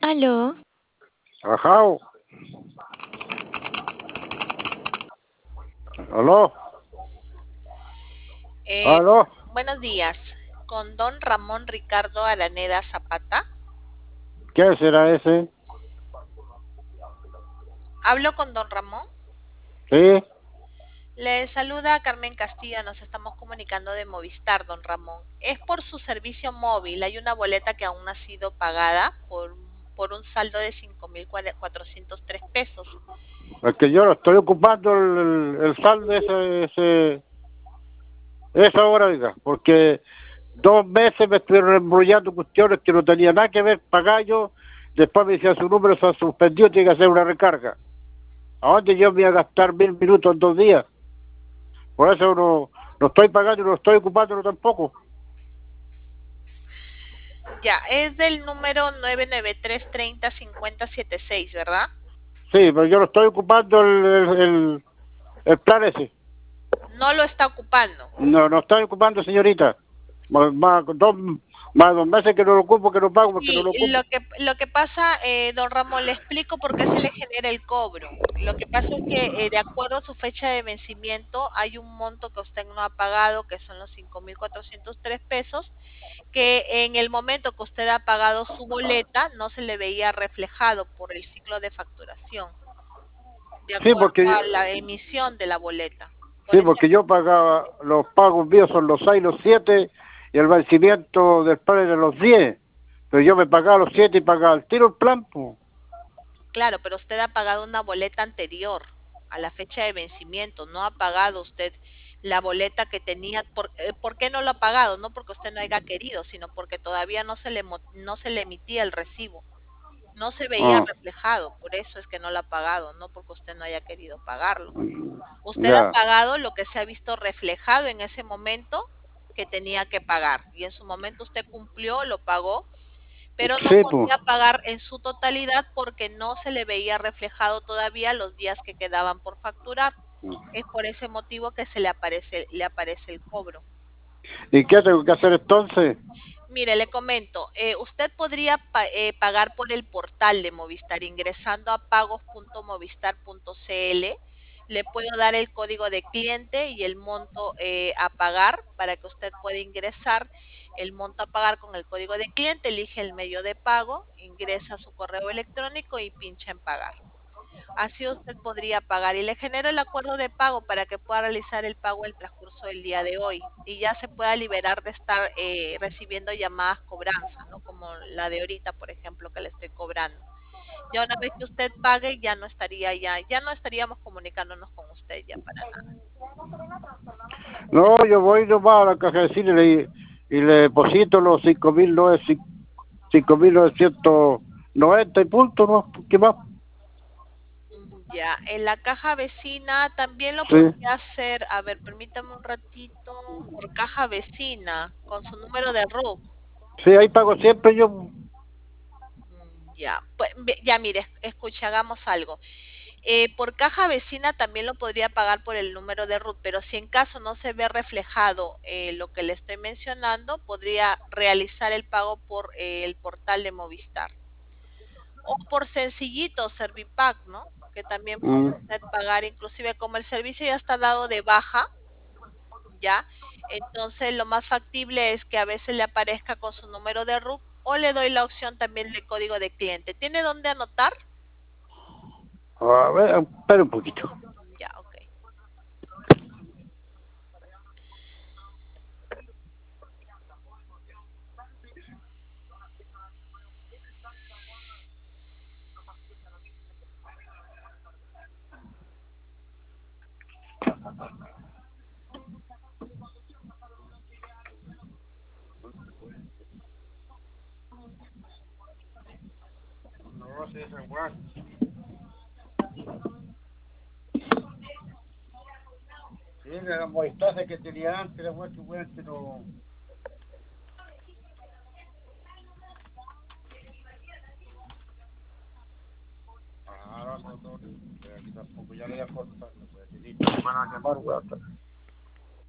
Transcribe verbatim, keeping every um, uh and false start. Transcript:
Aló, Ajá. ¿Aló? Eh, ¿Aló? Buenos días, con don Ramón Ricardo Araneda Zapata. ¿Qué será ese? Hablo con don Ramón. Sí. Le saluda Carmen Castillo, nos estamos comunicando de Movistar, don Ramón. Es por su servicio móvil, hay una boleta que aún no ha sido pagada por, por un saldo de cinco mil cuatrocientos tres pesos. Es que yo lo estoy ocupando el, el, el saldo ese, ese, esa hora, oiga, porque dos meses me estuvieron embrollando cuestiones que no tenían nada que ver, pagar yo, después me decía su número se ha suspendido, tiene que hacer una recarga. ¿A dónde yo me voy a gastar mil minutos en dos días? Por eso no, no estoy pagando y no estoy ocupándolo tampoco. Ya, es del número nueve nueve tres tres cero cinco cero siete seis, ¿verdad? Sí, pero yo no estoy ocupando el, el, el, el plan ese. No lo está ocupando. No, no estoy ocupando, señorita. Más, más dos, más dos meses que no lo ocupo, que no pago porque no Sí, lo lo ocupo. que, lo que pasa, eh, don Ramón, le explico por qué se le genera el cobro. Lo que pasa es que eh, de acuerdo a su fecha de vencimiento hay un monto que usted no ha pagado, que son los cinco mil cuatrocientos tres pesos, que en el momento que usted ha pagado su boleta no se le veía reflejado por el ciclo de facturación, de Sí, acuerdo porque a la emisión de la boleta. Por sí, ese porque yo pagaba, los pagos míos son los seis, los siete, y el vencimiento del plan era los diez. Pero yo me pagaba los siete y pagaba el tiro el plan, pues. Claro, pero usted ha pagado una boleta anterior a la fecha de vencimiento, no ha pagado usted la boleta que tenía. ¿Por, eh, ¿por qué no lo ha pagado? No porque usted no haya querido, sino porque todavía no se le, mo- no se le emitía el recibo, no se veía Ah, reflejado, por eso es que no lo ha pagado, no porque usted no haya querido pagarlo. Usted ha ya. pagado lo que se ha visto reflejado en ese momento que tenía que pagar, y en su momento usted cumplió, lo pagó, pero no Sí, pues. podía pagar en su totalidad porque no se le veía reflejado todavía los días que quedaban por facturar. Es por ese motivo que se le aparece, le aparece el cobro. ¿Y qué tengo que hacer entonces? Mire, le comento, eh, usted podría pa- eh, pagar por el portal de Movistar ingresando a pagos punto movistar punto cl. Le puedo dar el código de cliente y el monto eh, a pagar para que usted pueda ingresar el monto a pagar con el código de cliente. Elige el medio de pago, ingresa su correo electrónico y pincha en pagar. Así usted podría pagar y le genero el acuerdo de pago para que pueda realizar el pago el transcurso del día de hoy y ya se pueda liberar de estar eh, recibiendo llamadas cobranza, ¿no? Como la de ahorita, por ejemplo, que le estoy cobrando. Ya una vez que usted pague, ya no estaría ya, ya no estaríamos comunicándonos con usted ya para nada. No, yo voy nomás a la caja de cine y, le- y le deposito los cinco mil cinco mil novecientos noventa y puntos, ¿no? ¿Qué más? Mm, Ya, en la caja vecina también lo Sí. podría hacer, a ver, permítame un ratito, por caja vecina, con su número de R U C. Sí, ahí pago siempre yo. Mm, Ya, pues, ve- ya mire, es- escuche, hagamos algo. Eh, por caja vecina también lo podría pagar por el número de R U T, pero si en caso no se ve reflejado eh, lo que le estoy mencionando, podría realizar el pago por eh, el portal de Movistar. O por sencillito, Servipack, ¿no? Que también puede Mm. usted pagar, inclusive como el servicio ya está dado de baja, ¿ya? Entonces lo más factible es que a veces le aparezca con su número de R U C o le doy la opción también de código de cliente. ¿Tiene dónde anotar? A ver, espera un poquito. Ya, ok. No, sí, es igual. Sí, la molestaza que tenía antes, la muerte, weón, que no... Ah, no, no, no, aquí tampoco, ya le voy a cortar, no puede decir, van a llamar, weón.